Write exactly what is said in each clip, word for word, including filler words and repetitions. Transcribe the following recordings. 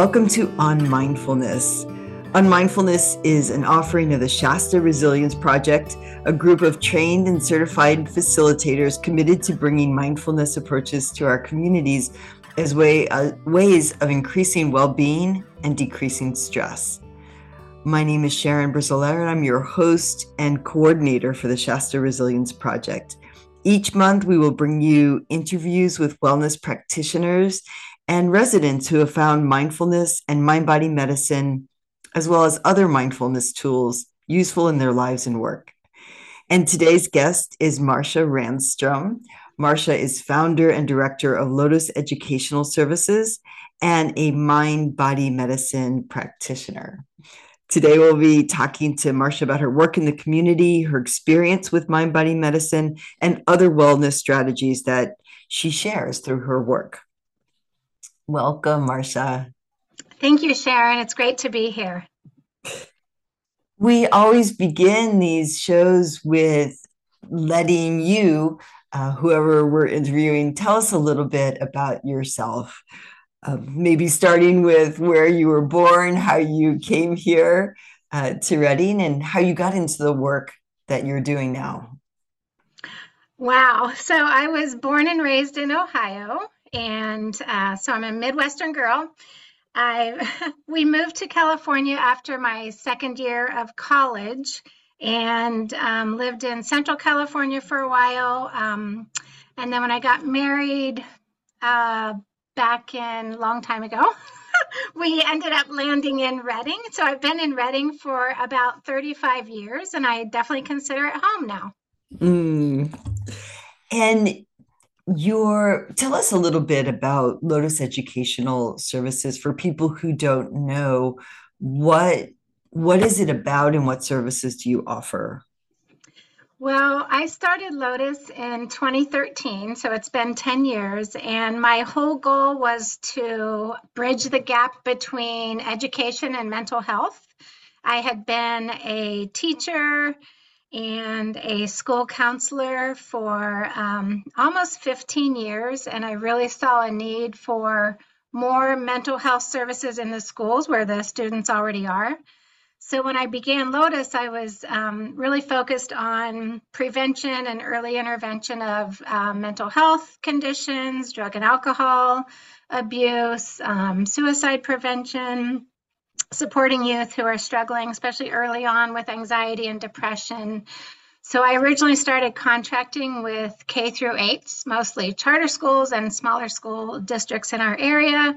Welcome to On Mindfulness. On Mindfulness is an offering of the Shasta Resilience Project, a group of trained and certified facilitators committed to bringing mindfulness approaches to our communities as way, uh, ways of increasing well-being and decreasing stress. My name is Sharon Brizola, and I'm your host and coordinator for the Shasta Resilience Project. Each month, we will bring you interviews with wellness practitioners and residents who have found mindfulness and mind-body medicine, as well as other mindfulness tools, useful in their lives and work. And today's guest is Marcia Randstrom. Marcia is founder and director of Lotus Educational Services and a mind-body medicine practitioner. Today, we'll be talking to Marcia about her work in the community, her experience with mind-body medicine, and other wellness strategies that she shares through her work. Welcome, Marcia. Thank you, Sharon. It's great to be here. We always begin these shows with letting you, uh, whoever we're interviewing, tell us a little bit about yourself. Uh, maybe starting with where you were born, how you came here uh, to Redding, and how you got into the work that you're doing now. Wow. So I was born and raised in Ohio, and uh, so I'm a Midwestern girl. I we moved to California after my second year of college and um, lived in Central California for a while. Um, and then when I got married uh, back in a long time ago, we ended up landing in Redding. So I've been in Redding for about thirty-five years, and I definitely consider it home now. Mm. And your tell us a little bit about Lotus Educational Services for people who don't know. What what is it about, and what services do you offer? Well, I started Lotus in twenty thirteen, so it's been ten years, and my whole goal was to bridge the gap between education and mental health. I had been a teacher and a school counselor for um, almost fifteen years, and I really saw a need for more mental health services in the schools where the students already are. So when I began Lotus, I was um, really focused on prevention and early intervention of uh, mental health conditions, drug and alcohol abuse, um, suicide prevention, supporting youth who are struggling, especially early on, with anxiety and depression. So I originally started contracting with K through eights, mostly charter schools and smaller school districts in our area,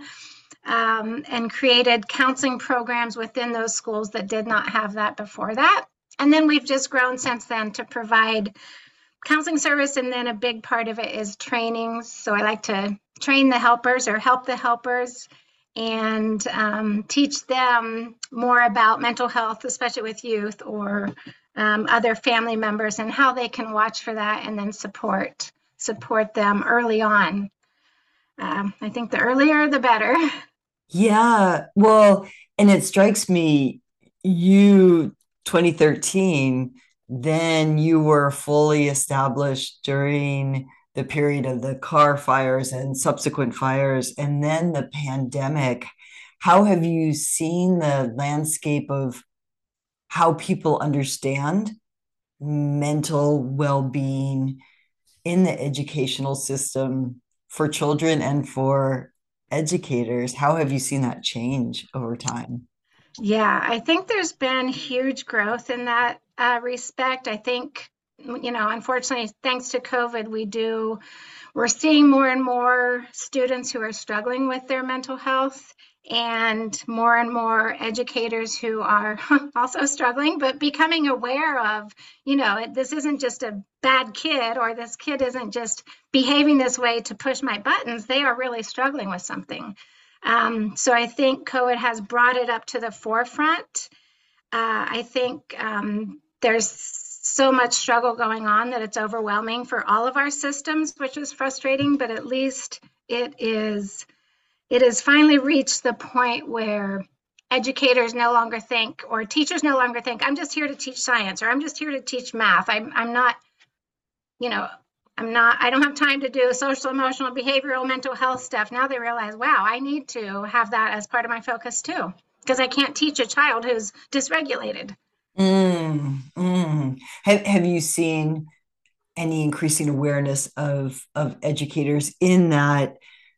um, and created counseling programs within those schools that did not have that before that. And then we've just grown since then to provide counseling service, and then a big part of it is trainings. So I like to train the helpers or help the helpers and um, teach them more about mental health, especially with youth or um, other family members, and how they can watch for that and then support support them early on. Um, I think the earlier, the better. Yeah, well, and it strikes me, you twenty thirteen, then you were fully established during the period of the Carr fires and subsequent fires, and then the pandemic. How have you seen the landscape of how people understand mental well-being in the educational system for children and for educators? How have you seen that change over time? Yeah, I think there's been huge growth in that uh, respect. I think, you know, unfortunately, thanks to COVID, we do, we're seeing more and more students who are struggling with their mental health, and more and more educators who are also struggling, but becoming aware of, you know, this isn't just a bad kid, or this kid isn't just behaving this way to push my buttons. They are really struggling with something. Um, so I think COVID has brought it up to the forefront. Uh, I think um, there's so much struggle going on that it's overwhelming for all of our systems, which is frustrating, but at least it is it has finally reached the point where educators no longer think, or teachers no longer think, I'm just here to teach science, or I'm just here to teach math. I'm, I'm not, you know, I'm not, I don't have time to do social, emotional, behavioral, mental health stuff. Now they realize, wow, I need to have that as part of my focus too, because I can't teach a child who's dysregulated. Mm, mm. Have, have you seen any increasing awareness of, of educators in that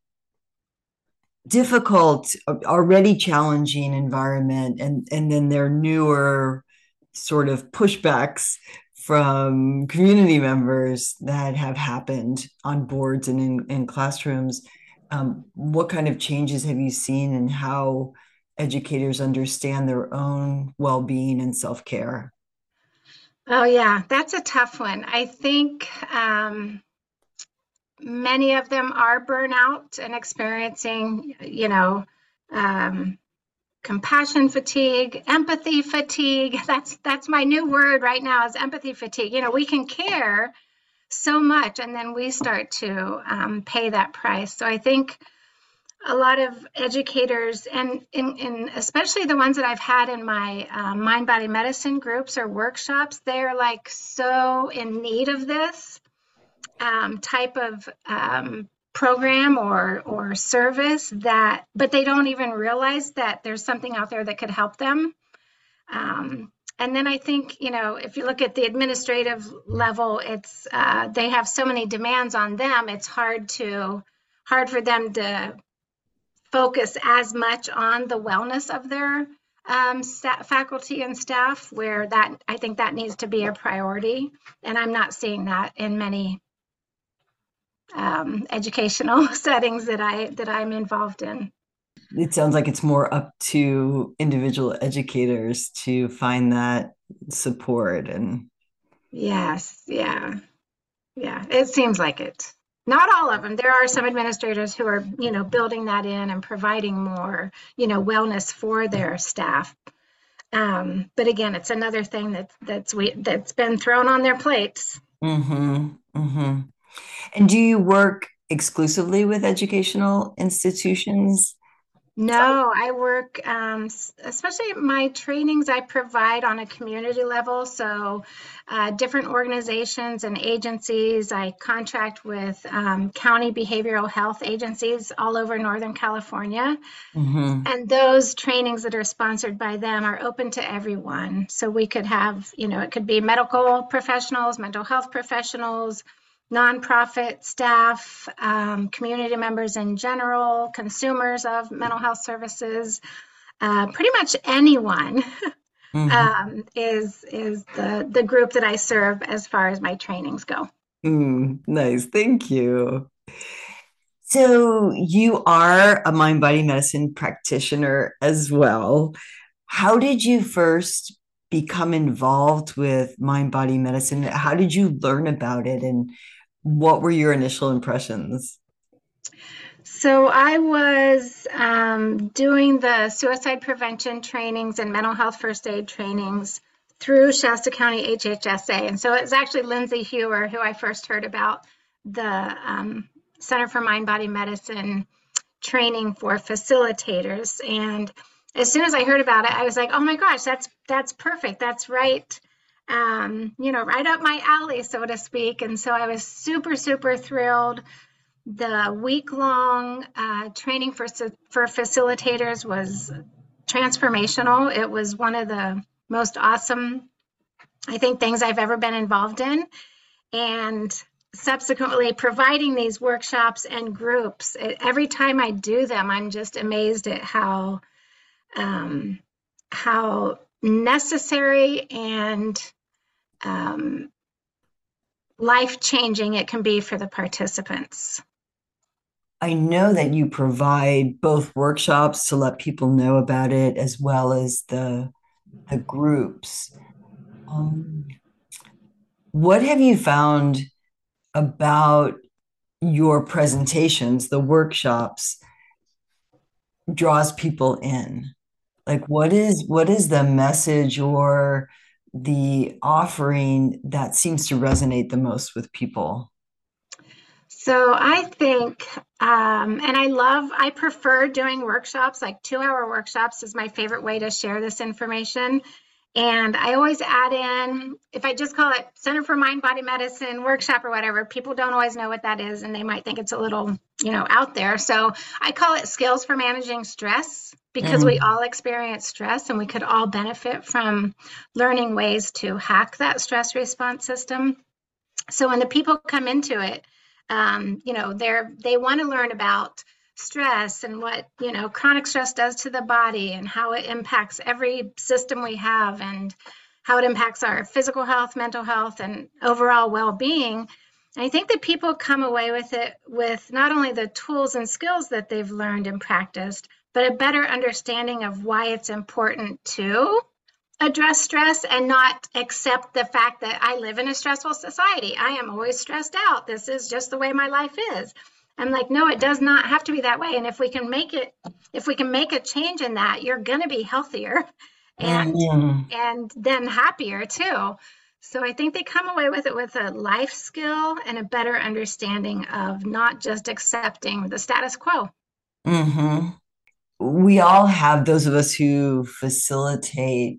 difficult, already challenging environment, and, and then their newer sort of pushbacks from community members that have happened on boards and in, in classrooms? Um, what kind of changes have you seen in how educators understand their own well-being and self-care? Oh, yeah, that's a tough one. I think um, many of them are burnout and experiencing, you know, um, compassion fatigue, empathy fatigue. That's that's my new word right now, is empathy fatigue. You know, we can care so much, and then we start to um, pay that price. So I think a lot of educators, and in, in especially the ones that I've had in my um, mind body medicine groups or workshops, they're like so in need of this um, type of um, program or or service, that, but they don't even realize that there's something out there that could help them. Um, and then I think, you know, if you look at the administrative level, it's uh, they have so many demands on them. It's hard to hard for them to focus as much on the wellness of their um, faculty and staff, where that I think that needs to be a priority. And I'm not seeing that in many um, educational settings that I that I'm involved in. It sounds like it's more up to individual educators to find that support. And Yes, yeah, yeah. It seems like it. Not all of them. There are some administrators who are, you know, building that in and providing more, you know, wellness for their staff. Um, but again, it's another thing that that's we that's been thrown on their plates. mm-hmm, mm-hmm. And do you work exclusively with educational institutions? No, I work, um, especially my trainings I provide on a community level. So, uh, different organizations and agencies. I contract with um, county behavioral health agencies all over Northern California. Mm-hmm. And those trainings that are sponsored by them are open to everyone. So, we could have, you know, it could be medical professionals, mental health professionals, nonprofit staff, um, community members in general, consumers of mental health services, uh, pretty much anyone Mm-hmm. um, is is the the group that I serve as far as my trainings go. Mm, nice. Thank you. So you are a mind body medicine practitioner as well. How did you first become involved with mind body medicine? How did you learn about it, and what were your initial impressions? So I was um, doing the suicide prevention trainings and mental health first aid trainings through Shasta County H H S A. And so it's actually Lindsay Hewer who I first heard about the um, Center for Mind Body Medicine training for facilitators. And as soon as I heard about it, I was like, oh my gosh, that's that's perfect. That's right, um, you know, right up my alley, so to speak. And so I was super, super thrilled. The week-long uh, training for for facilitators was transformational. It was one of the most awesome, I think, things I've ever been involved in. And subsequently providing these workshops and groups, it, every time I do them, I'm just amazed at how um, how necessary and um, life-changing it can be for the participants. I know that you provide both workshops to let people know about it, as well as the the groups. Um, what have you found about your presentations, the workshops, draws people in? Like, what is what is the message or the offering that seems to resonate the most with people? So I think, um, and I love, I prefer doing workshops, like two hour workshops is my favorite way to share this information. And I always add in, if I just call it Center for Mind Body Medicine workshop or whatever, people don't always know what that is and they might think it's a little, you know, out there. So I call it skills for managing stress because we Mm, all experience stress and we could all benefit from learning ways to hack that stress response system. So when the people come into it, um, you know, they're they want to learn about stress and what, you know, chronic stress does to the body and how it impacts every system we have and how it impacts our physical health, mental health, and overall well-being. And I think that people come away with it with not only the tools and skills that they've learned and practiced, but a better understanding of why it's important to address stress and not accept the fact that I live in a stressful society. I am always stressed out. This is just the way my life is. I'm like, no, it does not have to be that way. And if we can make it, if we can make a change in that, you're going to be healthier and mm, and then happier too. So I think they come away with it with a life skill and a better understanding of not just accepting the status quo. hmm. We all have, those of us who facilitate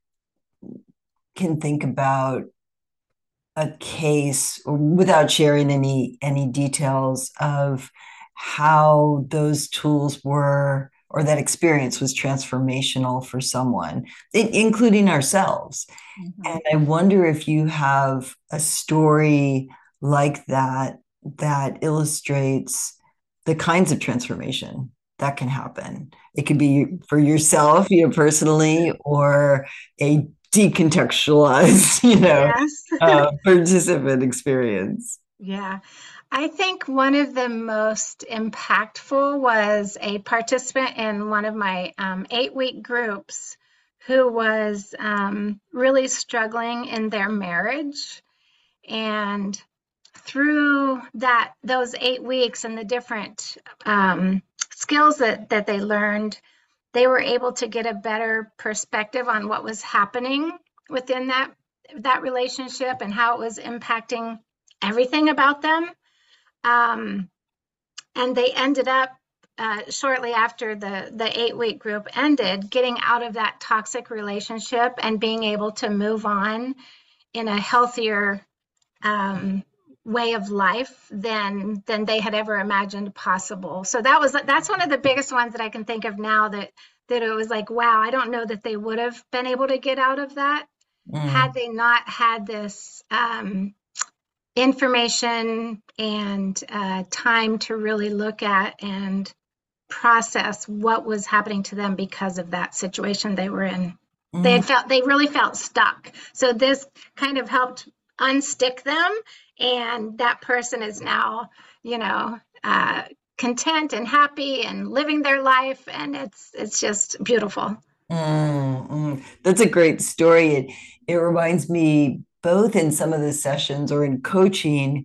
can think about a case without sharing any any details of how those tools were or that experience was transformational for someone, including ourselves. Mm-hmm. And I wonder if you have a story like that that illustrates the kinds of transformation that can happen. It could be for yourself, you know, personally, or a decontextualized, you know, Yes. uh, participant experience. Yeah. I think one of the most impactful was a participant in one of my um, eight week groups who was um, really struggling in their marriage. And through that, those eight weeks and the different um, skills that, that they learned, they were able to get a better perspective on what was happening within that that relationship and how it was impacting everything about them. Um, and they ended up uh, shortly after the the eight week group ended, getting out of that toxic relationship and being able to move on in a healthier um, way of life than than they had ever imagined possible. So that was that's one of the biggest ones that I can think of now that that it was like, wow, I don't know that they would have been able to get out of that had Mm, they not had this um, information and uh, time to really look at and process what was happening to them because of that situation they were in. They mm, had felt they really felt stuck. So this kind of helped unstick them, and that person is now, you know, uh, content and happy and living their life, and it's it's just beautiful. mm, mm. That's a great story. It, it reminds me both in some of the sessions or in coaching,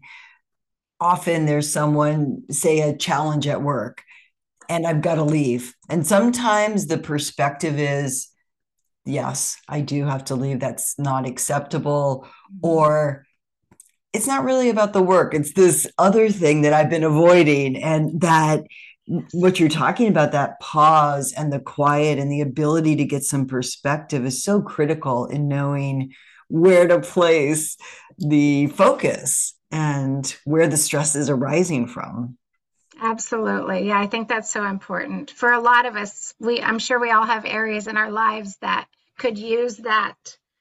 often there's someone, say, a challenge at work, and I've got to leave. And sometimes the perspective is, yes, I do have to leave. That's not acceptable. Mhm. Or it's not really about the work. It's this other thing that I've been avoiding. And that what you're talking about, that pause and the quiet and the ability to get some perspective is so critical in knowing where to place the focus and where the stress is arising from. Absolutely. Yeah, I think that's so important. For a lot of us, we I'm sure we all have areas in our lives that could use that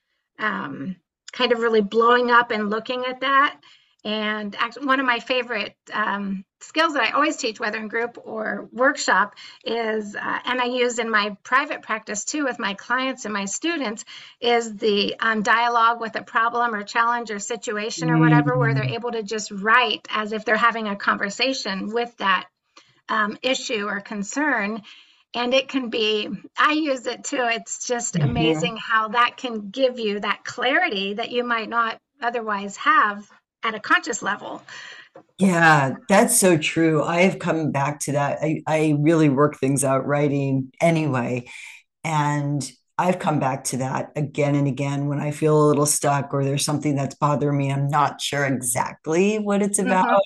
um, kind of really blowing up and looking at that. And actually, one of my favorite um, skills that I always teach, whether in group or workshop, is, uh, and I use in my private practice too with my clients and my students, is the um, dialogue with a problem or challenge or situation or whatever, where they're Mm, able to just write as if they're having a conversation with that um, issue or concern. And it can be, I use it too. It's just mhm. amazing how that can give you that clarity that you might not otherwise have at a conscious level. Yeah, that's so true. I have come back to that. I, I really work things out writing anyway. And I've come back to that again and again when I feel a little stuck or there's something that's bothering me. I'm not sure exactly what it's about. Mhm.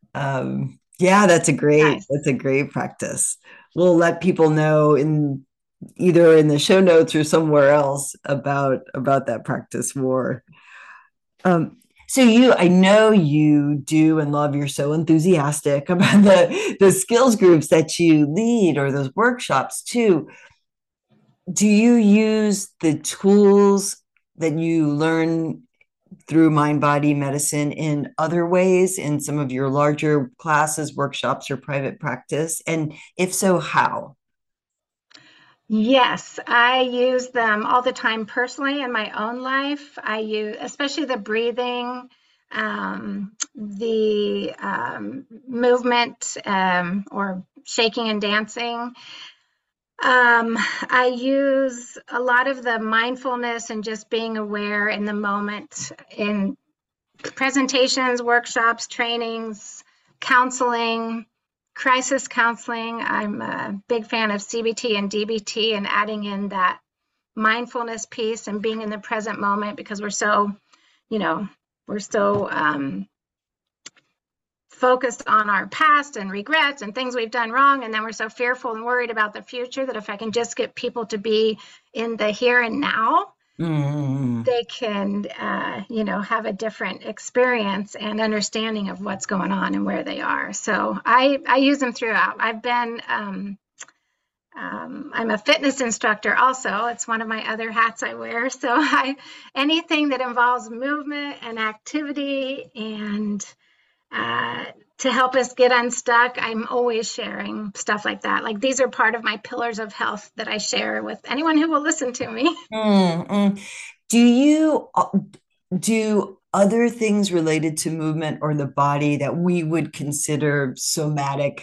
Um, yeah, that's a great, Nice. that's a great practice. We'll let people know in either in the show notes or somewhere else about about that practice more. Um, so you, I know you do and love, you're so enthusiastic about the the skills groups that you lead or those workshops too. Do you use the tools that you learn through mind body medicine in other ways in some of your larger classes, workshops, or private practice? And if so, how? Yes, I use them all the time personally in my own life. I use, especially the breathing, um, the um, movement, um, or shaking and dancing. Um, I use a lot of the mindfulness and just being aware in the moment in presentations, workshops, trainings, counseling, crisis counseling. I'm a big fan of C B T and D B T and adding in that mindfulness piece and being in the present moment because we're so, you know, we're so um, focused on our past and regrets and things we've done wrong. And then we're so fearful and worried about the future that if I can just get people to be in the here and now, Mm. they can, uh, you know, have a different experience and understanding of what's going on and where they are. So I, I use them throughout. I've been, um, um, I'm a fitness instructor also. It's one of my other hats I wear. So I, anything that involves movement and activity and uh, to help us get unstuck, I'm always sharing stuff like that. Like these are part of my pillars of health that I share with anyone who will listen to me. Mm, mm. Do you uh, do other things related to movement or the body that we would consider somatic,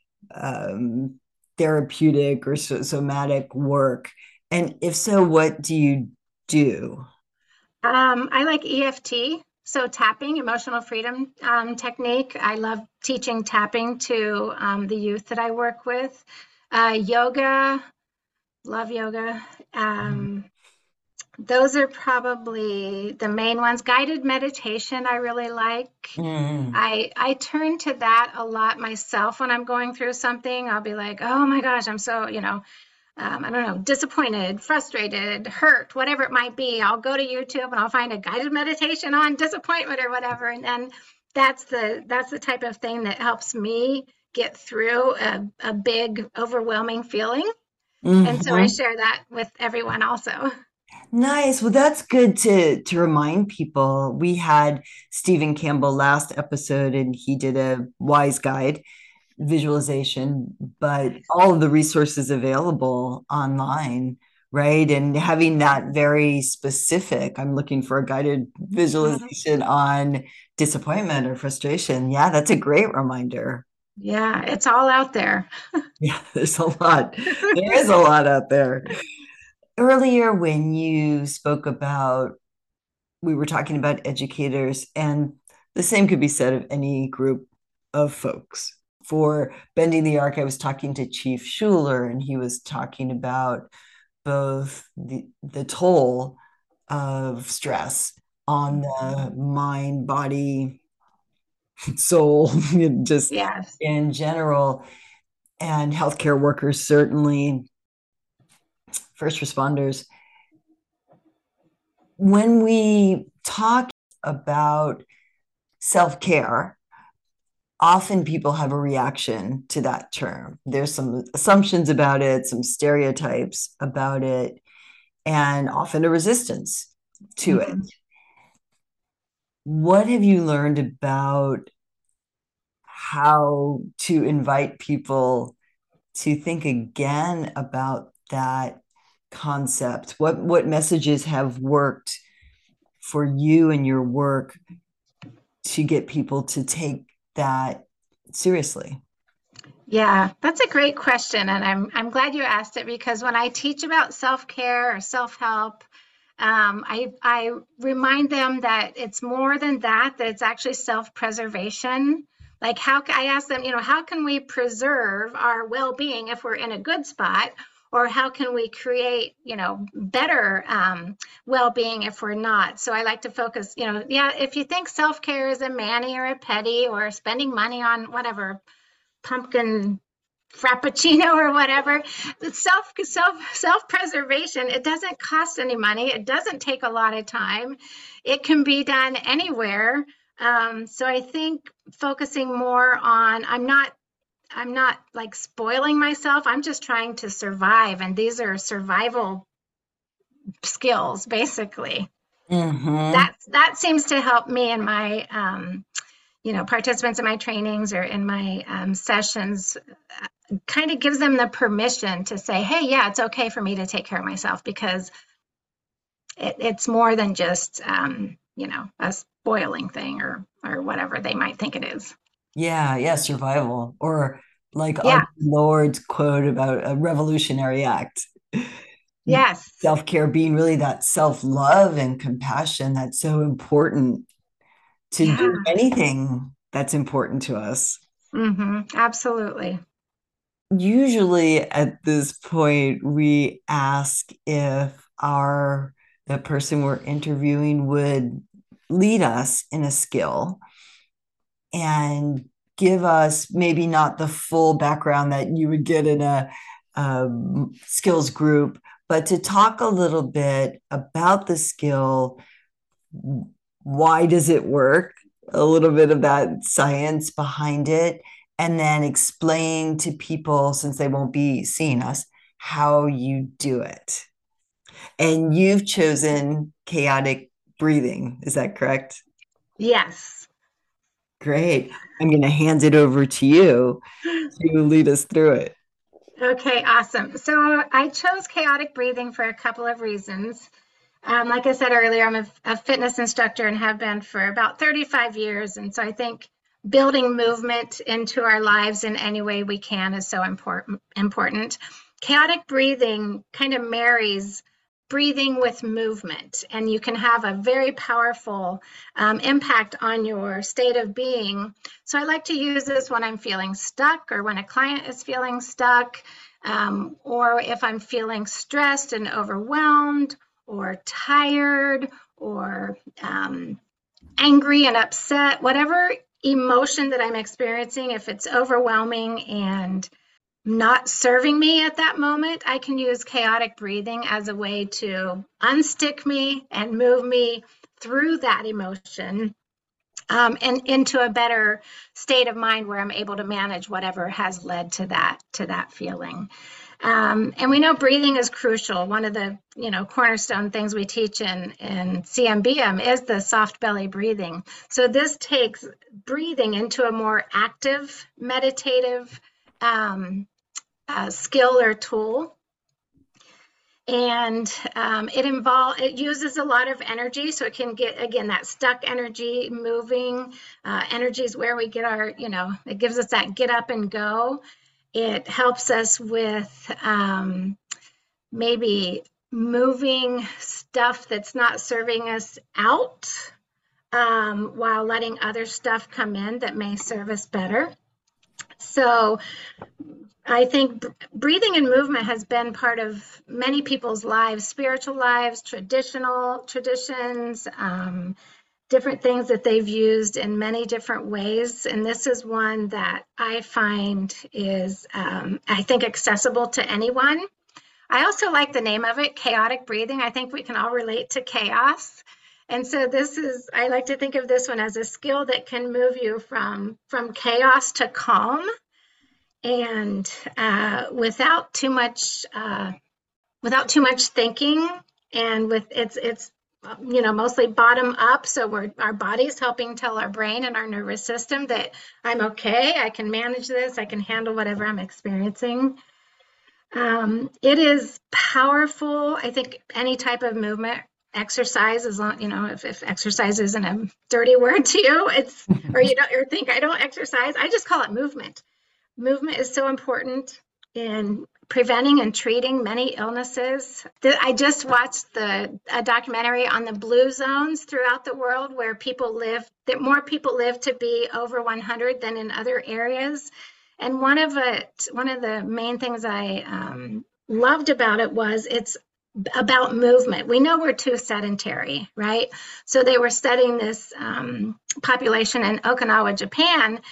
um, therapeutic or so, somatic work? And if so, what do you do? Um, I like E F T, so tapping, emotional freedom um, technique. I love teaching tapping to um, the youth that I work with. Uh, yoga, love yoga. Um, those are probably the main ones. Guided meditation, I really like. Mm, I I turn to that a lot myself when I'm going through something. I'll be like, oh my gosh, I'm so, you know, um, I don't know, disappointed, frustrated, hurt, whatever it might be. I'll go to YouTube and I'll find a guided meditation on disappointment or whatever. And then that's the that's the type of thing that helps me get through a, a big, overwhelming feeling. And so I mhm. share that with everyone also. Nice. Well, that's good to to remind people. We had Stephen Campbell last episode, and he did a wise guide visualization, but all of the resources available online, right? And having that very specific, I'm looking for a guided Mhm. visualization on disappointment or frustration. Yeah, that's a great reminder. Yeah, it's all out there. Yeah, there's a lot. There is a lot out there. Earlier, when you spoke about, we were talking about educators, and the same could be said of any group of folks. For Bending the Arc, I was talking to Chief Schuler, and he was talking about both the, the toll of stress on the mind, body, soul, just Yes. in general, and healthcare workers, certainly, first responders. When we talk about self care, often people have a reaction to that term. There's some assumptions about it, some stereotypes about it, and often a resistance to it. Mhm. What have you learned about how to invite people to think again about that concept? What what messages have worked for you and your work to get people to take that seriously? Yeah, that's a great question, and I'm I'm glad you asked it because when I teach about self-care or self-help, um, I I remind them that it's more than that, that it's actually self-preservation. Like how ca- I ask them, you know, how can we preserve our well-being if we're in a good spot, or how can we create, you know, better um, well-being if we're not? So I like to focus, you know, yeah, if you think self-care is a mani or a pedi or spending money on whatever pumpkin frappuccino or whatever. The self self self preservation, it doesn't cost any money. It doesn't take a lot of time. It can be done anywhere. Um, so I think focusing more on, I'm not I'm not like spoiling myself. I'm just trying to survive, and these are survival skills basically. Mm-hmm. That that seems to help me and my um, you know, participants in my trainings or in my um, sessions. Kind of gives them the permission to say, hey, yeah, it's okay for me to take care of myself, because it, it's more than just, um, you know, a spoiling thing or, or whatever they might think it is. Yeah, yeah, survival. Or like our Yeah. Lord's quote about a revolutionary act. Yes. Self-care being really that self-love and compassion that's so important to do Yeah. anything that's important to us. Mm-hmm. Absolutely. Usually at this point, we ask if our the person we're interviewing would lead us in a skill and give us maybe not the full background that you would get in a um, skills group, but to talk a little bit about the skill. Why does it work? A little bit of that science behind it, and then explain to people, since they won't be seeing us, how you do it. And you've chosen chaotic breathing. Is that correct? Yes. Great. I'm going to hand it over to you to lead us through it. Okay, awesome. So I chose chaotic breathing for a couple of reasons. Um, like I said earlier, I'm a, a fitness instructor and have been for about thirty-five years. And so I think building movement into our lives in any way we can is so important. important. Chaotic breathing kind of marries breathing with movement, and you can have a very powerful um, impact on your state of being. So I like to use this when I'm feeling stuck, or when a client is feeling stuck, um, or if I'm feeling stressed and overwhelmed, or tired, or um, angry and upset, whatever emotion that I'm experiencing, if it's overwhelming and not serving me at that moment, I can use chaotic breathing as a way to unstick me and move me through that emotion, um, and into a better state of mind where I'm able to manage whatever has led to that to that feeling. Um, and we know breathing is crucial. One of the, you know, cornerstone things we teach in, in C M B M is the soft belly breathing. So this takes breathing into a more active, meditative um, uh, skill or tool. And um, it involve it uses a lot of energy, so it can get, again, that stuck energy moving. Uh, energy is where we get our, you know, it gives us that get up and go. It helps us with um, maybe moving stuff that's not serving us out, um, while letting other stuff come in that may serve us better. So I think breathing and movement has been part of many people's lives, spiritual lives, traditional traditions, um, different things that they've used in many different ways. And this is one that I find is, um, I think, accessible to anyone. I also like the name of it, chaotic breathing. I think we can all relate to chaos. And so this is, I like to think of this one as a skill that can move you from, from chaos to calm, and uh, without too much, uh, without too much thinking, and with it's it's you know, mostly bottom up. So we're our body's helping tell our brain and our nervous system that I'm okay, I can manage this, I can handle whatever I'm experiencing. Um, it is powerful. I think any type of movement, exercise, as long, you know, if, if exercise isn't a dirty word to you, it's, or you don't, or think I don't exercise, I just call it movement. Movement is so important in preventing and treating many illnesses. I just watched the a documentary on the blue zones throughout the world, where people live, that more people live to be over one hundred than in other areas. And one of it, one of the main things I um, loved about it was it's about movement. We know we're too sedentary, right? So they were studying this um, population in Okinawa, Japan,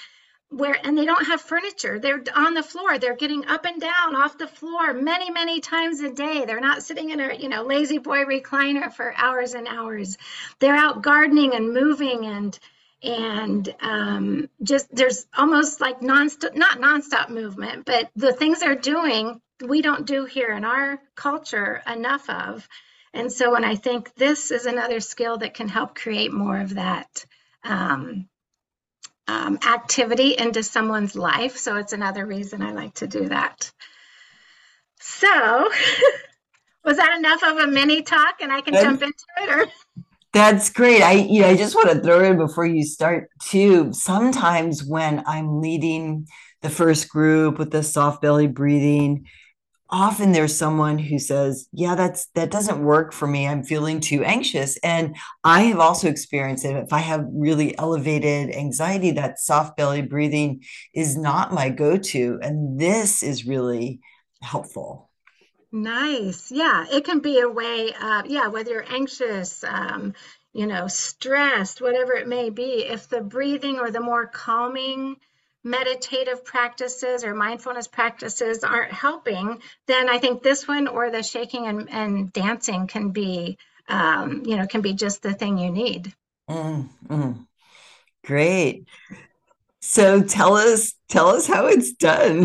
where and they don't have furniture. They're on the floor. They're getting up and down off the floor many, many times a day. They're not sitting in a, you know, lazy boy recliner for hours and hours. They're out gardening and moving and and um, just there's almost like non-stop, not nonstop movement, but the things they're doing we don't do here in our culture enough of. And so when I think this is another skill that can help create more of that um, um, activity into someone's life. So it's another reason I like to do that. So was that enough of a mini talk and I can That's, jump into it? Or? That's great. I, you know, I just want to throw in before you start too. Sometimes when I'm leading the first group with the soft belly breathing, often there's someone who says, yeah, that's that doesn't work for me. I'm feeling too anxious. And I have also experienced it. If I have really elevated anxiety, that soft belly breathing is not my go-to. And this is really helpful. Nice. Yeah, it can be a way of, yeah, whether you're anxious, um, you know, stressed, whatever it may be, if the breathing or the more calming meditative practices or mindfulness practices aren't helping, then I think this one or the shaking and, and dancing can be, um, you know, can be just the thing you need. Mm, mm. Great. So tell us, tell us how it's done.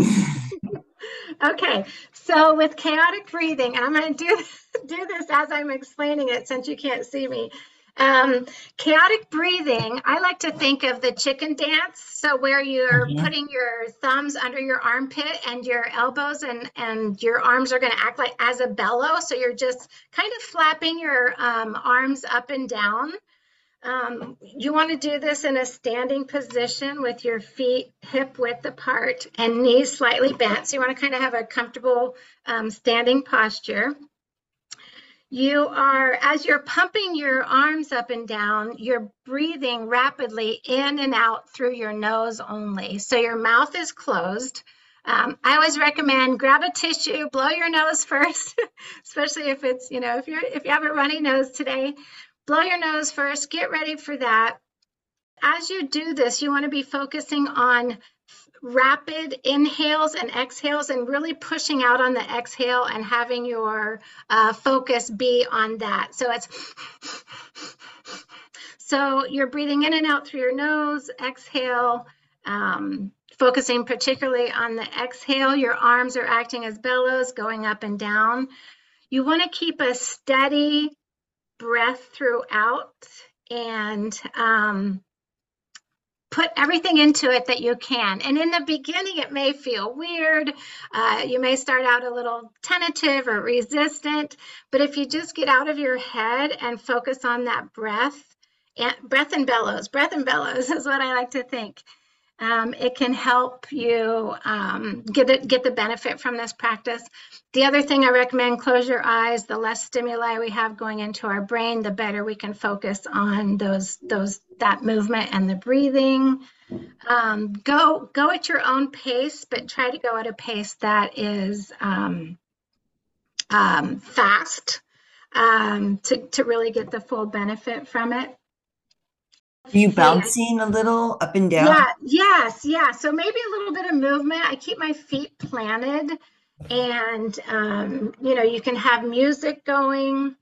Okay, so with chaotic breathing, and I'm going to do do this as I'm explaining it since you can't see me. Um, chaotic breathing, I like to think of the chicken dance. So where you're Mhm. putting your thumbs under your armpit and your elbows and, and your arms are going to act like as a bellow. So you're just kind of flapping your um, arms up and down. Um, you want to do this in a standing position with your feet hip width apart and knees slightly bent. So you want to kind of have a comfortable um, standing posture. You are, as you're pumping your arms up and down, you're breathing rapidly in and out through your nose only. So your mouth is closed. Um, I always recommend grab a tissue, blow your nose first, especially if it's, you know, if you're if you have a runny nose today, blow your nose first, get ready for that. As you do this, you want to be focusing on rapid inhales and exhales and really pushing out on the exhale and having your uh, focus be on that. So it's so you're breathing in and out through your nose, exhale, um, focusing particularly on the exhale. Your arms are acting as bellows going up and down. You want to keep a steady breath throughout and um, put everything into it that you can. And in the beginning, it may feel weird. Uh, you may start out a little tentative or resistant, but if you just get out of your head and focus on that breath, and breath and bellows, breath and bellows is what I like to think. Um, it can help you um, get it, get the benefit from this practice. The other thing I recommend, close your eyes. The less stimuli we have going into our brain, the better we can focus on those those that movement and the breathing. Um, go go at your own pace, but try to go at a pace that is um, um, fast um, to to really get the full benefit from it. Are you bouncing a little up and down? Yeah, yes, yeah. So maybe a little bit of movement. I keep my feet planted and, um, you know, you can have music going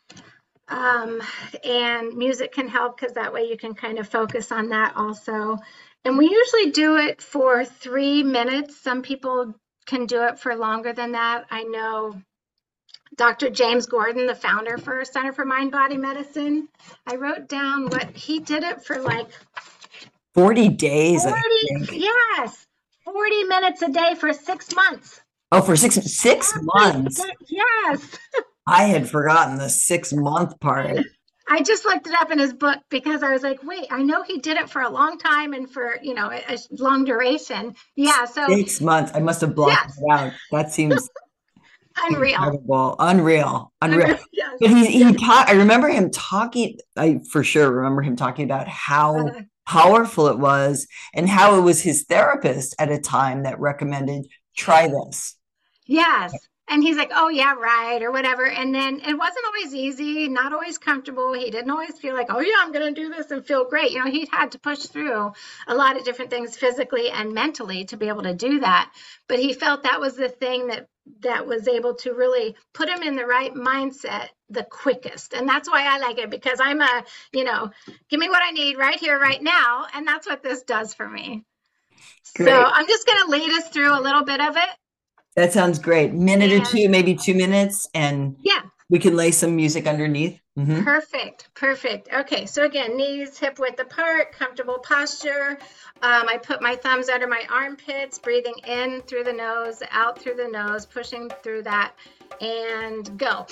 um, and music can help because that way you can kind of focus on that also. And we usually do it for three minutes. Some people can do it for longer than that. I know Doctor James Gordon, the founder for Center for Mind Body Medicine, I wrote down what he did it for like forty days, I forty, think. yes, forty minutes a day for six months. Oh, for six six months. Yes. I had forgotten the six month part. I just looked it up in his book because I was like, wait, I know he did it for a long time and for, you know, a, a long duration. Yeah. So six months. I must have blocked yes. it out. That seems unreal. Incredible. Unreal. Unreal. Unreal. Yes. But he he Yes. taught, I remember him talking, I for sure remember him talking about how Uh, powerful it was and how it was his therapist at a time that recommended try this. yes. And he's like, oh, yeah, right, or whatever. And then it wasn't always easy, not always comfortable. He didn't always feel like, oh, yeah, I'm going to do this and feel great. You know, he had to push through a lot of different things physically and mentally to be able to do that. But he felt that was the thing that that was able to really put him in the right mindset the quickest. And that's why I like it, because I'm a, you know, give me what I need right here, right now. And that's what this does for me. Great. So I'm just going to lead us through a little bit of it. That sounds great. Minute And, or two, maybe two minutes, and yeah, we can lay some music underneath. Mm-hmm. Perfect, perfect. Okay, so again, knees hip width apart, comfortable posture. Um, I put my thumbs under my armpits, breathing in through the nose, out through the nose, pushing through that, and go.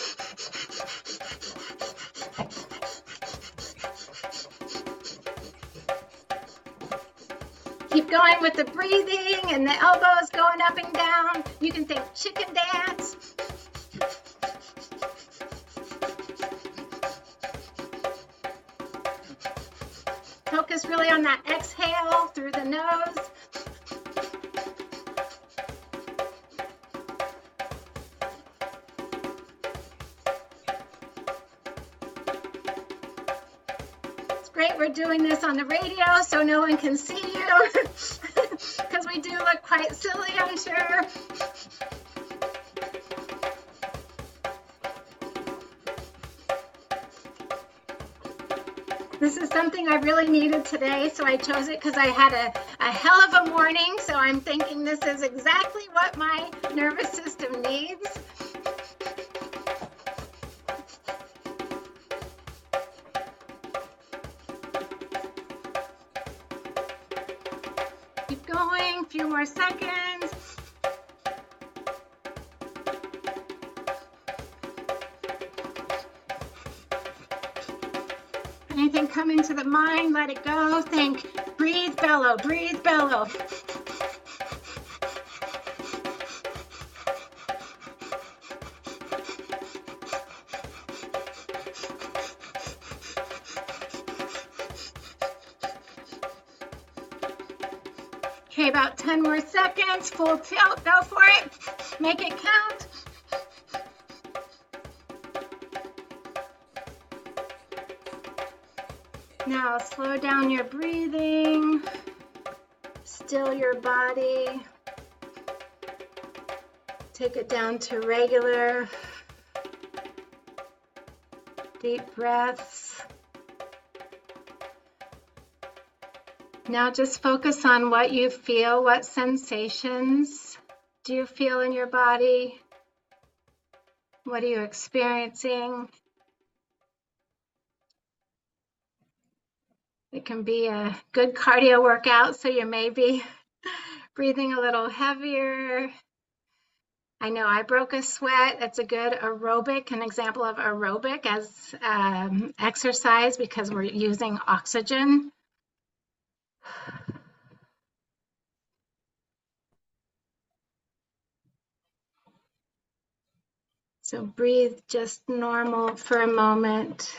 Keep going with the breathing and the elbows going up and down. You can think chicken dance. Focus really on that exhale through the nose. It's great we're doing this on the radio so no one can see you, because we do look quite silly, I'm sure. This is something I really needed today, so I chose it because I had a, a hell of a morning. So I'm thinking this is exactly what my nervous system needs. Keep going, a few more seconds. Anything come into the mind, let it go. Think, breathe, bellow, breathe, bellow. Okay, about ten more seconds, full tilt, go for it. Make it count. Now slow down your breathing, still your body, take it down to regular deep breaths. Now just focus on what you feel, what sensations do you feel in your body? What are you experiencing? It can be a good cardio workout, so you may be breathing a little heavier. I know I broke a sweat. That's a good aerobic, an example of aerobic as um, exercise, because we're using oxygen. So breathe just normal for a moment.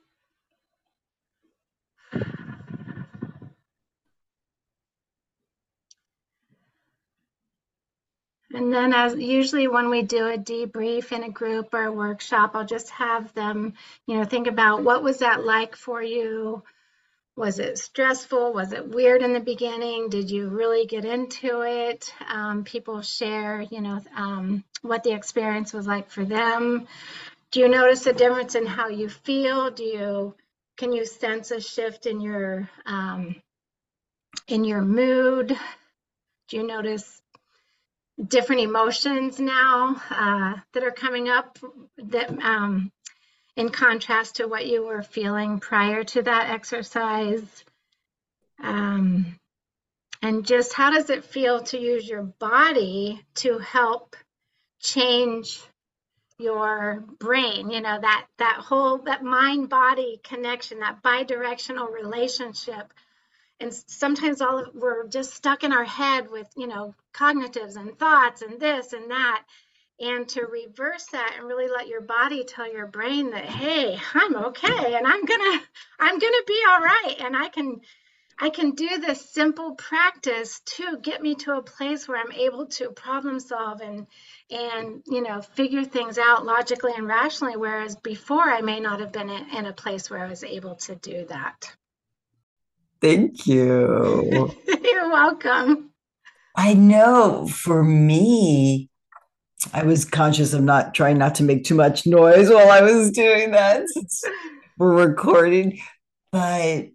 And then as usually when we do a debrief in a group or a workshop, I'll just have them, you know, think about what was that like for you? Was it stressful? Was it weird in the beginning? Did you really get into it? Um, people share, you know, um, what the experience was like for them. Do you notice a difference in how you feel? Do you, can you sense a shift in your, um, in your mood? Do you notice different emotions now uh, that are coming up that um, in contrast to what you were feeling prior to that exercise? Um, and just how does it feel to use your body to help change your brain? You know, that that whole, that mind-body connection, that bi-directional relationship. And sometimes all of, we're just stuck in our head with, you know, cognitives and thoughts and this and that. And to reverse that and really let your body tell your brain that, hey, I'm okay, and I'm gonna, I'm gonna be all right, and I can, I can do this simple practice to get me to a place where I'm able to problem solve and and you know figure things out logically and rationally, whereas before I may not have been in, in a place where I was able to do that. Thank you. You're welcome. I know for me, I was conscious of not trying not to make too much noise while I was doing that since we're recording, but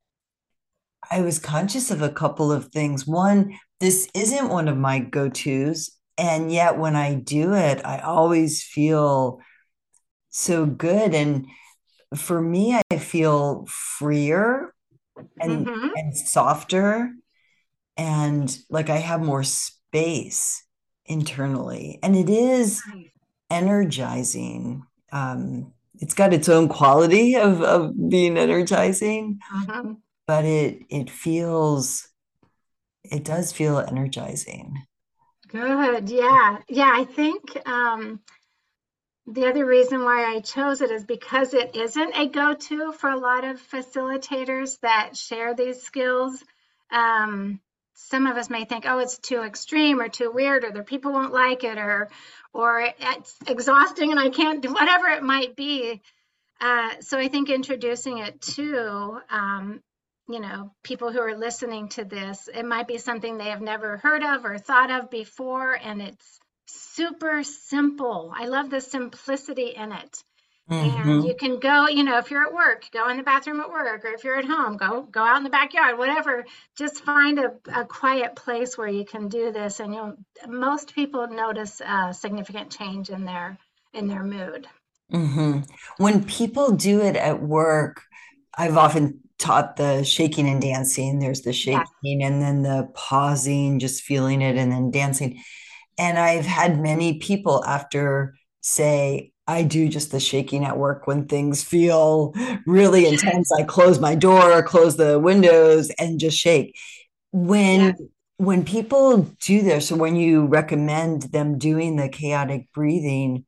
I was conscious of a couple of things. One, this isn't one of my go-tos, and yet when I do it, I always feel so good. And for me, I feel freer and Hmm. and softer, and like I have more space internally. And it is energizing. Um, it's got its own quality of, of being energizing, Hmm. but it it feels it does feel energizing. Good. Yeah. Yeah. I think um, the other reason why I chose it is because it isn't a go-to for a lot of facilitators that share these skills. Um, some of us may think, oh, it's too extreme or too weird, or the people won't like it, or or it's exhausting and I can't do whatever it might be. Uh, so I think introducing it to, um, you know, people who are listening to this, it might be something they have never heard of or thought of before, and it's super simple. I love the simplicity in it. And you Mm-hmm. can go, you know, if you're at work, go in the bathroom at work, or if you're at home, go go out in the backyard, whatever. Just find a, a quiet place where you can do this, and you'll. Most people notice a significant change in their in their mood. Mm-hmm. When people do it at work, I've often taught the shaking and dancing. There's the Yes. shaking and then the pausing, just feeling it, and then dancing. And I've had many people after say, I do just the shaking at work when things feel really intense. I close my door, close the windows, and just shake. When Yes. when people do this, or when you recommend them doing the chaotic breathing,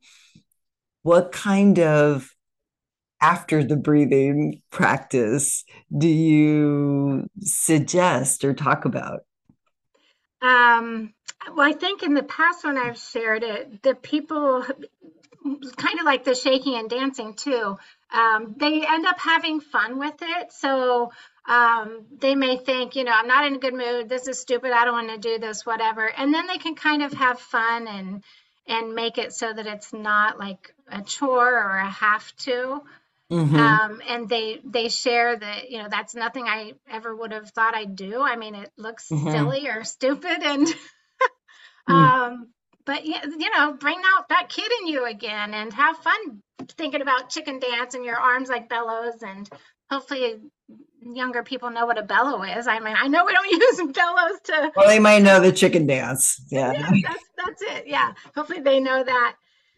what kind of after the breathing practice do you suggest or talk about? Um, well, I think in the past when I've shared it, the people kind of like the shaking and dancing too. Um, they end up having fun with it. So um, they may think, you know, I'm not in a good mood. This is stupid. I don't want to do this, whatever. And then they can kind of have fun and and make it so that it's not like a chore or a have to. Mm-hmm. Um, and they they share that, you know, that's nothing I ever would have thought I'd do. I mean, it looks Mm-hmm. silly or stupid, and Mm-hmm. um, but yeah, you know, bring out that kid in you again and have fun thinking about chicken dance and your arms like bellows. And hopefully younger people know what a bellow is. I mean, I know we don't use bellows to, Well, they might know the chicken dance. Yeah. yeah, that's that's it. Yeah, hopefully they know that.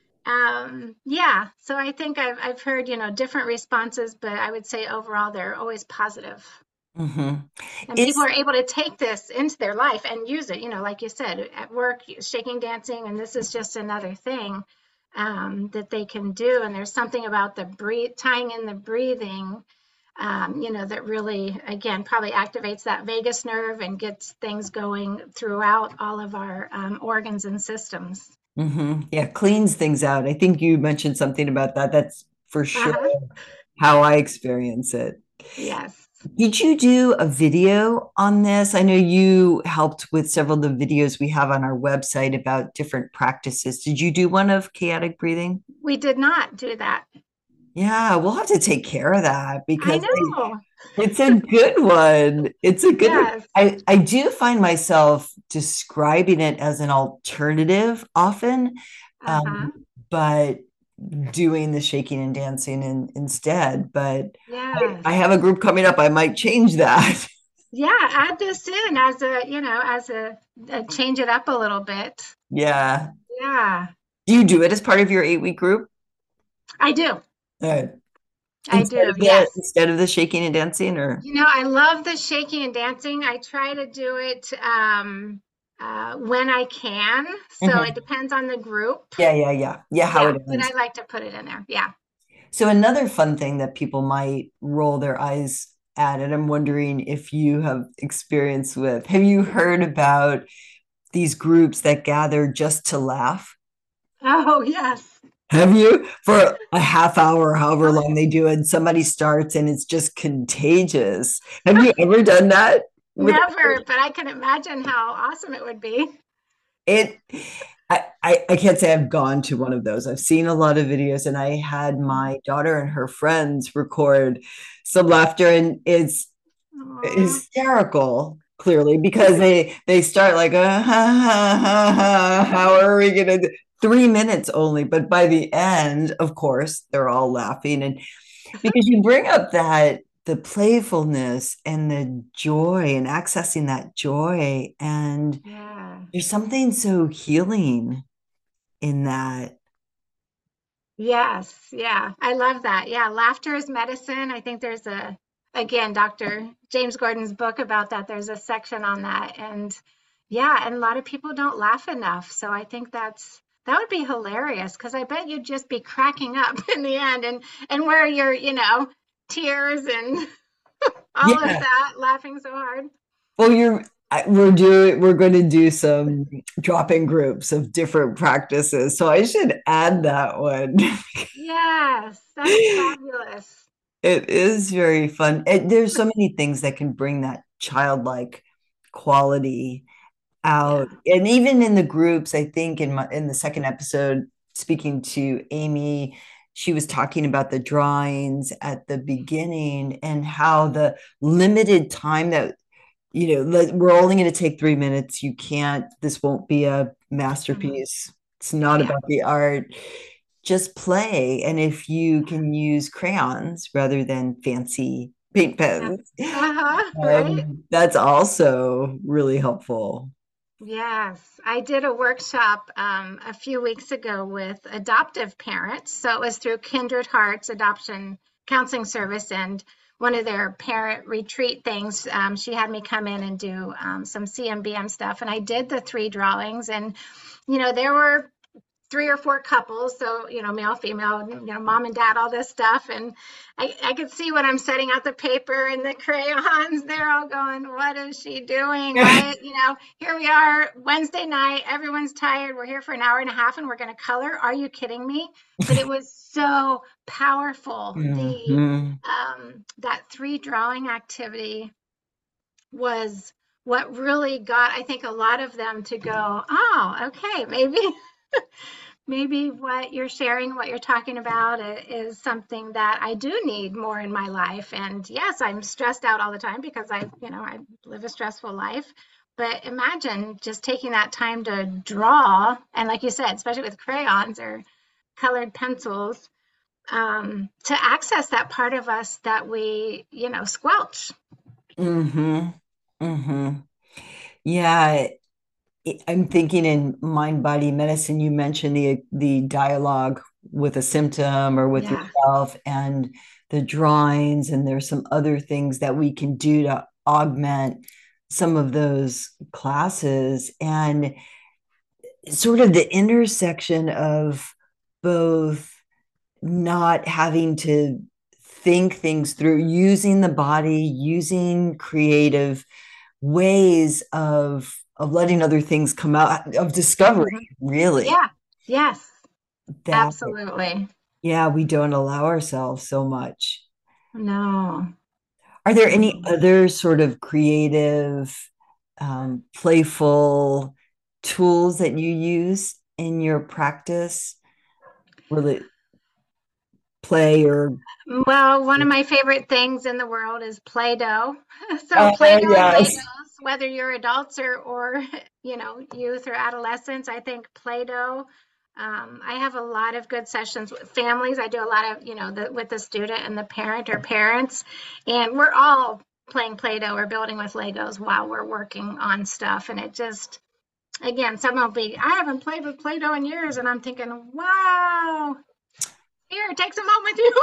Um, yeah, so I think I've I've heard, you know, different responses, but I would say overall they're always positive. Mm-hmm. And people Is are able to take this into their life and use it, you know, like you said, at work, shaking, dancing, and this is just another thing um, that they can do. And there's something about the breathe, tying in the breathing, um, you know, that really, again, probably activates that vagus nerve and gets things going throughout all of our um, organs and systems. mm-hmm. Yeah, cleans things out. I think you mentioned something about that. That's for sure Uh-huh. how I experience it. Yes. Did you do a video on this? I know you helped with several of the videos we have on our website about different practices. Did you do one of chaotic breathing? We did not do that. Yeah, we'll have to take care of that I because I, know. it's a good one. It's a good one. Yes. I, I do find myself describing it as an alternative often, Uh-huh. um, but doing the shaking and dancing in, instead. But I, Yes. I have a group coming up. I might change that. Yeah, add this in as a, you know, as a, a change it up a little bit. Yeah. Yeah, Do you do it as part of your eight week group? I do. Uh, I instead do. of the Yes. instead of the shaking and dancing, or You know, I love the shaking and dancing. I try to do it um, uh, when I can. So it Mhm. depends on the group. Yeah, yeah, yeah, yeah. How Yeah, it but ends. I like to put it in there. Yeah. So another fun thing that people might roll their eyes add, and I'm wondering if you have experience with, have you heard about these groups that gather just to laugh? Oh, yes. Have you? For a half hour, however long they do it, and somebody starts and it's just contagious. Have you ever done that with Never, but I can imagine how awesome it would be. it? I, I, I can't say I've gone to one of those. I've seen a lot of videos, and I had my daughter and her friends record some laughter, and it's Aw. hysterical, clearly, because they they start like, uh, ha, ha, ha, ha, how are we gonna do? Three minutes only, but by the end, of course, they're all laughing. And because you bring up that the playfulness and the joy and accessing that joy, and Yeah. there's something so healing in that. Yes. Yeah. I love that. Yeah. Laughter is medicine. I think there's a, again, Doctor James Gordon's book about that. There's a section on that. And yeah, and a lot of people don't laugh enough. So I think that's, that would be hilarious because I bet you'd just be cracking up in the end and, and where your, you know, tears and all of Yeah. that, laughing so hard. Well, you're I- we're doing we're going to do some drop-in groups of different practices. So I should add that one. Yes. That's fabulous. It is very fun. It, there's so many things that can bring that childlike quality Yeah. out. And even in the groups, I think in my in the second episode, speaking to Amy, she was talking about the drawings at the beginning and how the limited time that, you know, we're only going to take three minutes. You can't, this won't be a Mhm. masterpiece. It's not Yeah. about the art. Just play. And if you can use crayons rather than fancy paint Yeah. pens, Uh-huh. Right. um, that's also really helpful. Yes, I did a workshop um, a few weeks ago with adoptive parents. So it was through Kindred Hearts Adoption Counseling Service and one of their parent retreat things. Um, she had me come in and do um, some C M B M stuff, and I did the three drawings. And you know, there were three or four couples, so you know, male, female, you know, mom and dad, all this stuff, and I, I could see when I'm setting out the paper and the crayons, they're all going, "What is she doing? Why, you know, here we are, Wednesday night, everyone's tired. We're here for an hour and a half, and we're going to color. Are you kidding me?" But it was so powerful. The Mhm. um, that three drawing activity was what really got, I think, a lot of them to go, "Oh, okay, maybe." Maybe what you're sharing, what you're talking about is something that I do need more in my life. And yes, I'm stressed out all the time because I, you know, I live a stressful life. But imagine just taking that time to draw, and like you said, especially with crayons or colored pencils, um, to access that part of us that we, you know, squelch. Mm-hmm. Mm-hmm. Yeah, I'm thinking in mind body medicine, you mentioned the the dialogue with a symptom or with Yeah. yourself and the drawings, and there's some other things that we can do to augment some of those classes, and sort of the intersection of both not having to think things through, using the body, using creative ways of of letting other things come out, of discovery, Mhm. really, Yeah. Yes. that, Absolutely. yeah, we don't allow ourselves so much. No. Are there any No. other sort of creative, um, playful tools that you use in your practice? Really play or Well, one of my favorite things in the world is Play-Doh. So uh, Play-Doh and yes. Legos, whether you're adults or, or you know, youth or adolescents, I think Play-Doh. Um, I have a lot of good sessions with families. I do a lot of, you know, the, with the student and the parent or parents, and we're all playing Play-Doh or building with Legos while we're working on stuff. And it just, again, some will be, I haven't played with Play-Doh in years, and I'm thinking, wow, here, take some home with you.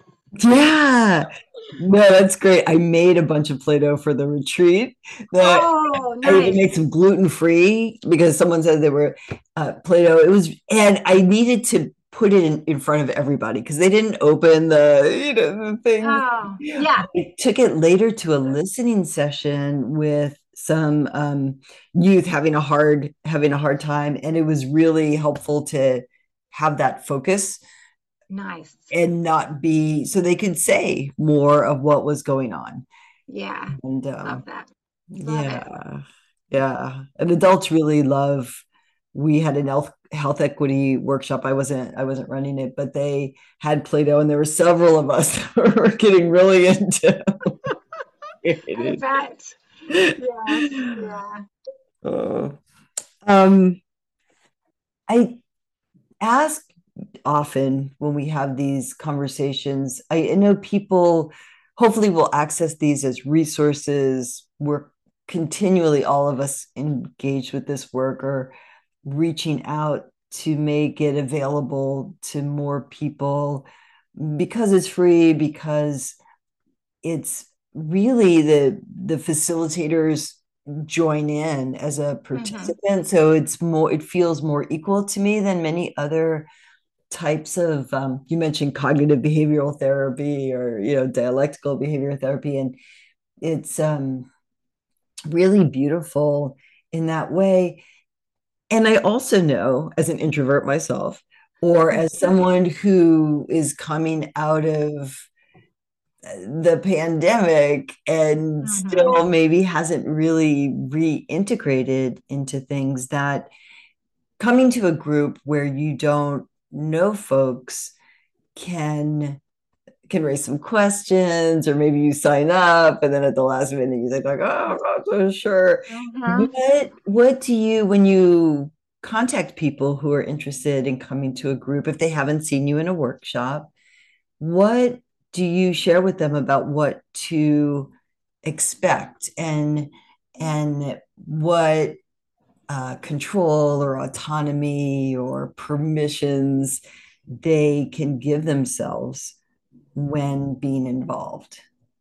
Yeah. No, that's great. I made a bunch of Play-Doh for the retreat. The Oh, I even nice. made some gluten free because someone said they were uh, Play-Doh. It was, and I needed to put it in, in front of everybody because they didn't open the, you know, the things. Oh, yeah. I took it later to a listening session with some um, youth having a hard having a hard time, and it was really helpful to have that focus Nice. and not be so they could say more of what was going on. Yeah. And uh, Love that. Love it. yeah, yeah. And adults really love. We had an health health equity workshop. I wasn't I wasn't running it, but they had Play-Doh, and there were several of us that were getting really into I it. bet. Yes. Yeah. Uh, um, I ask often when we have these conversations. I know people hopefully will access these as resources. We're continually, all of us engaged with this work, or reaching out to make it available to more people because it's free, because it's really the the facilitators join in as a Mm-hmm. participant, so it's more it feels more equal to me than many other types of um, you mentioned cognitive behavioral therapy, or you know dialectical behavior therapy, and it's um, really beautiful in that way. And I also know, as an introvert myself, or as someone who is coming out of the pandemic and Mm-hmm. still maybe hasn't really reintegrated into things, that coming to a group where you don't know folks can can raise some questions, or maybe you sign up and then at the last minute you think like, oh, I'm not so sure. Mm-hmm. What what do you, when you contact people who are interested in coming to a group, if they haven't seen you in a workshop, what do you share with them about what to expect, and and what uh, control or autonomy or permissions they can give themselves when being involved?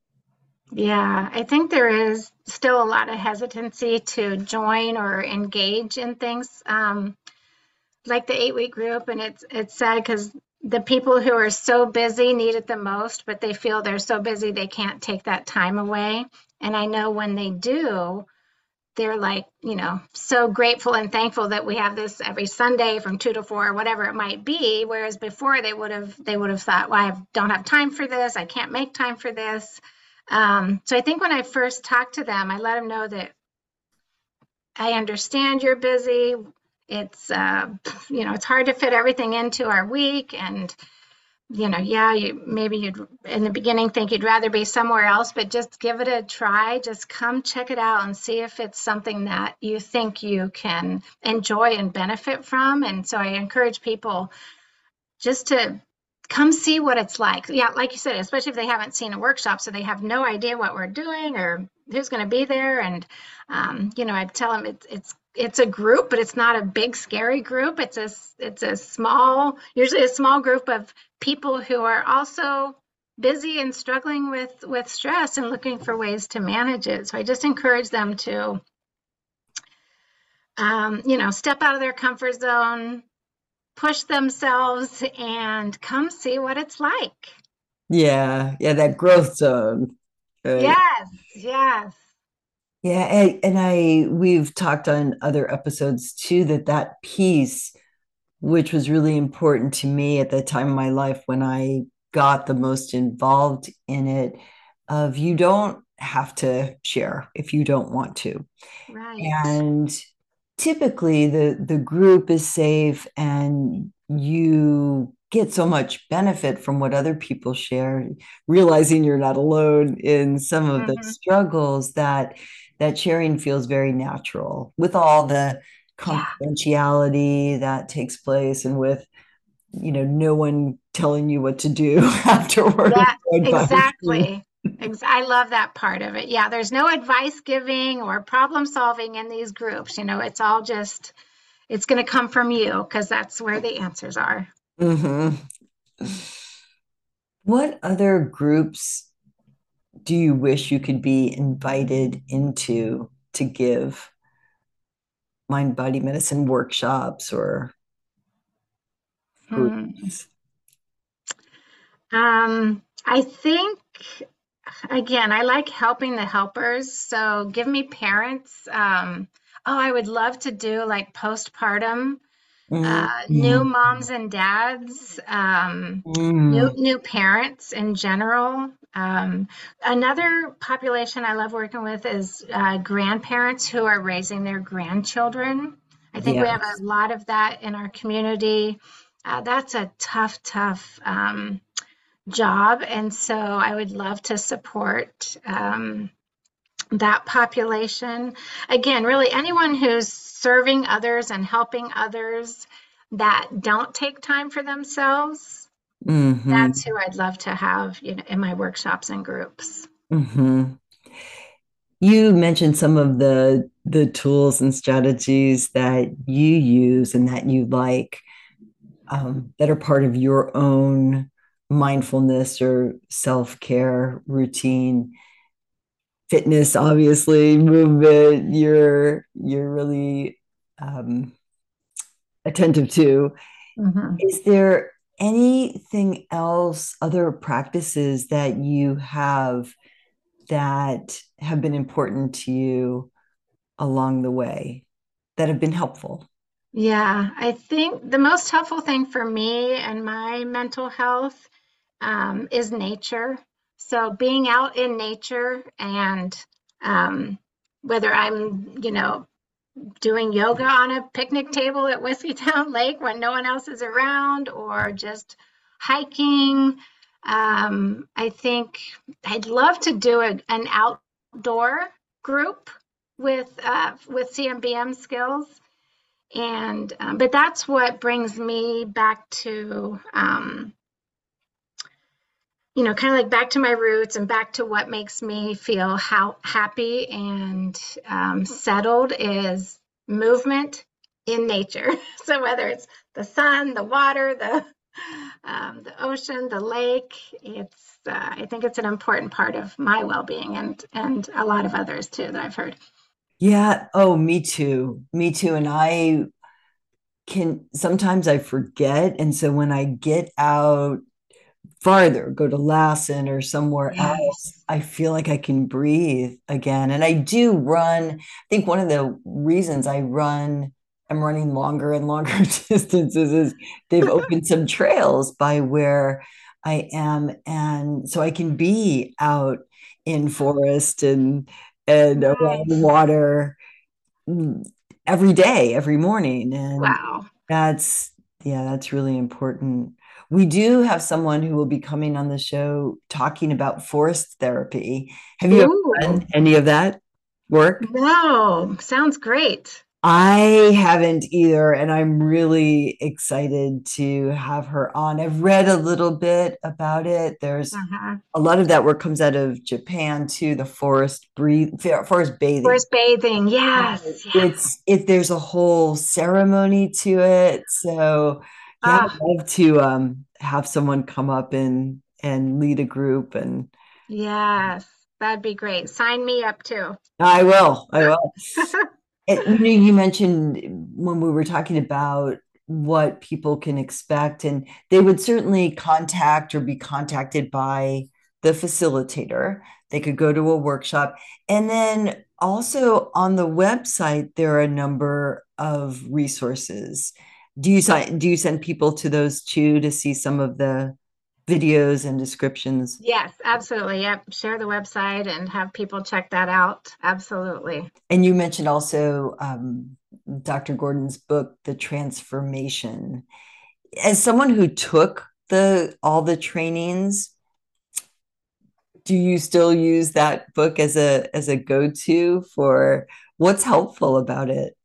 Yeah, I think there is still a lot of hesitancy to join or engage in things um, like the eight week group. And it's it's sad because the people who are so busy need it the most, but they feel they're so busy they can't take that time away. And I know when they do, they're like, you know, so grateful and thankful that we have this every Sunday from two to four, or whatever it might be. Whereas before they would have they would have thought, well, I don't have time for this. I can't make time for this. Um, so I think when I first talked to them, I let them know that I understand you're busy. It's uh, you know, it's hard to fit everything into our week, and you know, yeah, you maybe you'd in the beginning think you'd rather be somewhere else, but just give it a try. Just come check it out and see if it's something that you think you can enjoy and benefit from. And so I encourage people just to come see what it's like. Yeah, like you said, especially if they haven't seen a workshop, so they have no idea what we're doing or who's going to be there. And um, you know, I tell them it's it's it's a group, but it's not a big scary group. It's a it's a small, usually a small group of people who are also busy and struggling with with stress and looking for ways to manage it. So I just encourage them to um, you know, step out of their comfort zone, push themselves, and come see what it's like. Yeah, yeah, that growth zone. Right. Yes, yes. Yeah, and, and I we've talked on other episodes too, that that piece, which was really important to me at the time of my life when I got the most involved in it, of you don't have to share if you don't want to. Right. And typically the the group is safe, and you get so much benefit from what other people share, realizing you're not alone in some of the Hmm. struggles, that that sharing feels very natural, with all the Yeah, confidentiality that takes place, and with you know no one telling you what to do afterwards, yeah, advice. exactly. Ex- I love that part of it. Yeah, there's no advice giving or problem solving in these groups. You know, it's all just, it's going to come from you because that's where the answers are. Mm-hmm. What other groups do you wish you could be invited into to give mind body medicine workshops, or Hmm. Um, I think, again, I like helping the helpers. So give me parents. Um, oh, I would love to do like postpartum, uh, new Mm, moms and dads, um, new mm, new parents in general. Um, another population I love working with is uh, grandparents who are raising their grandchildren. I think we have a yes. lot of that in our community. Uh, that's a tough, tough um, job, and so I would love to support um, that population. Again, really anyone who's serving others and helping others that don't take time for themselves, that's Hmm. who I'd love to have, you know, in my workshops and groups. Hmm. You mentioned some of the the tools and strategies that you use and that you like, um, that are part of your own mindfulness or self-care routine. Fitness, obviously, movement, you're you're really um, attentive to. Mhm. Is there anything else, other practices that you have that have been important to you along the way that have been helpful? Yeah, I think the most helpful thing for me and my mental health um, is nature. So being out in nature and um, whether I'm, you know, doing yoga on a picnic table at Whiskeytown Lake when no one else is around, or just hiking. Um, I think I'd love to do a, an outdoor group with uh, with C M B M skills, and um, but that's what brings me back to um, you know, kind of like back to my roots and back to what makes me feel how happy and um, settled is movement in nature. So whether it's the sun, the water, the um, the ocean, the lake, it's uh, I think it's an important part of my well-being and and a lot of others too that I've heard. Yeah. Oh, me too. Me too. And I can sometimes I forget. And so when I get out farther, go to Lassen or somewhere else, Yes. I feel like I can breathe again. And I do run. I think one of the reasons I run, I'm running longer and longer distances is they've opened some trails by where I am. And so I can be out in forest and and around Nice. water every day, every morning. And Wow. that's, yeah, that's really important. We do have someone who will be coming on the show talking about forest therapy. Have you ever Ooh. done any of that work? No, sounds great. I haven't either, and I'm really excited to have her on. I've read a little bit about it. There's Uh-huh. a lot of that work comes out of Japan too, the forest breathe, forest bathing. Forest bathing. Yes. Yeah. It's it there's a whole ceremony to it. So yeah, I'd Ah, love to um have someone come up and and lead a group, and yes. That'd be great. Sign me up too. I will. I will. And, you know, you mentioned when we were talking about what people can expect, and they would certainly contact or be contacted by the facilitator. They could go to a workshop. And then also on the website, there are a number of resources. Do you sign, do you send people to those too to see some of the videos and descriptions? Yes, absolutely. Yep. Share the website and have people check that out. Absolutely. And you mentioned also um, Doctor Gordon's book, The Transformation. As someone who took the all the trainings, do you still use that book as a as a go-to for what's helpful about it?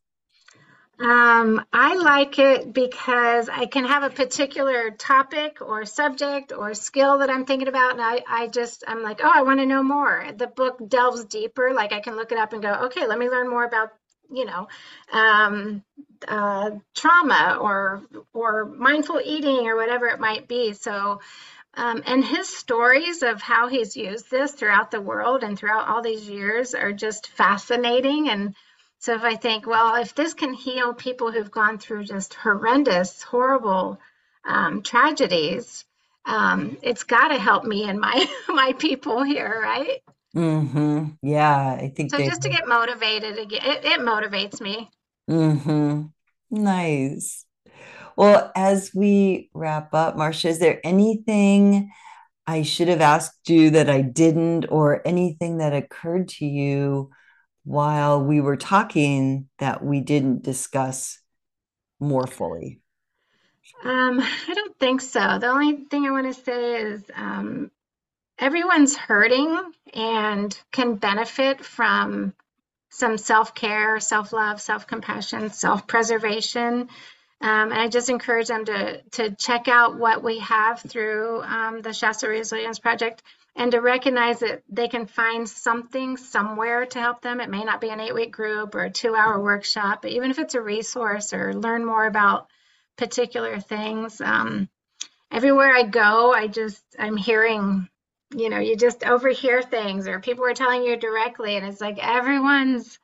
Um, I like it because I can have a particular topic or subject or skill that I'm thinking about, and I, I just I'm like, oh, I want to know more. The book delves deeper, like I can look it up and go, okay, let me learn more about, you know, um, uh, trauma or or mindful eating or whatever it might be. So, um, and his stories of how he's used this throughout the world and throughout all these years are just fascinating. And so if I think, well, if this can heal people who've gone through just horrendous, horrible um, tragedies, um, it's got to help me and my my people here, right? Mm-hmm. Yeah, I think So they. just to get motivated again, it, it motivates me. Mm-hmm. Nice. Well, as we wrap up, Marcia, is there anything I should have asked you that I didn't, or anything that occurred to you while we were talking that we didn't discuss more fully? Um, I don't think so. The only thing I want to say is um, everyone's hurting and can benefit from some self-care, self-love, self-compassion, self-preservation. Um, and I just encourage them to to check out what we have through um, the Shasta Resilience Project, and to recognize that they can find something somewhere to help them. It may not be an eight-week group or a two-hour workshop, but even if it's a resource or learn more about particular things. Um, everywhere I go, I just I'm hearing, you know, you just overhear things or people are telling you directly, and it's like everyone's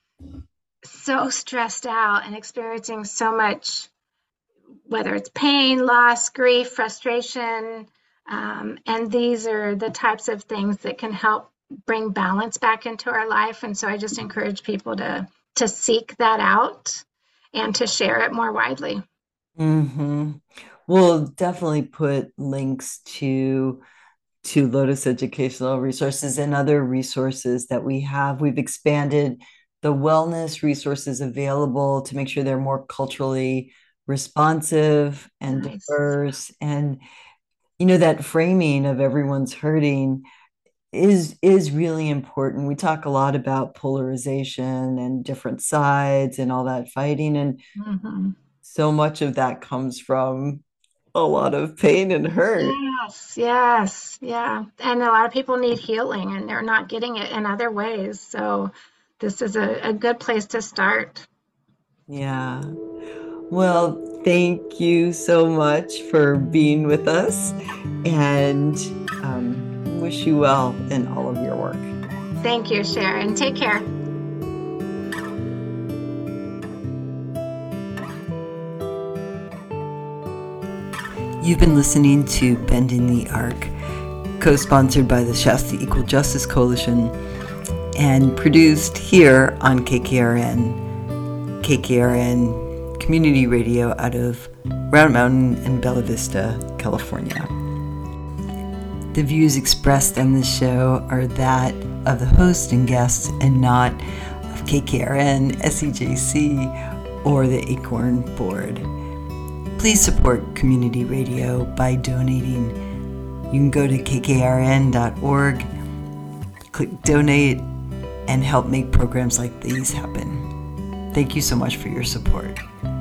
so stressed out and experiencing so much, whether it's pain, loss, grief, frustration. Um, and these are the types of things that can help bring balance back into our life. And so I just encourage people to to seek that out and to share it more widely. Mm-hmm. We'll definitely put links to to Lotus Educational Resources and other resources that we have. We've expanded the wellness resources available to make sure they're more culturally responsive and Nice. diverse. And, you know, that framing of everyone's hurting is is really important. We talk a lot about polarization and different sides and all that fighting. And Mm-hmm. so much of that comes from a lot of pain and hurt. Yes, yes, yeah. And a lot of people need healing and they're not getting it in other ways. So this is a, a good place to start. Yeah. Well, thank you so much for being with us, and um, wish you well in all of your work. Thank you, Sharon. Take care. You've been listening to Bending the Arc, co-sponsored by the Shasta Equal Justice Coalition and produced here on K K R N. K K R N Community Radio out of Round Mountain and Bella Vista, California. The views expressed on this show are that of the host and guests and not of K K R N, S E J C, or the Acorn Board. Please support community radio by donating. You can go to k k r n dot org, click donate, and help make programs like these happen. Thank you so much for your support.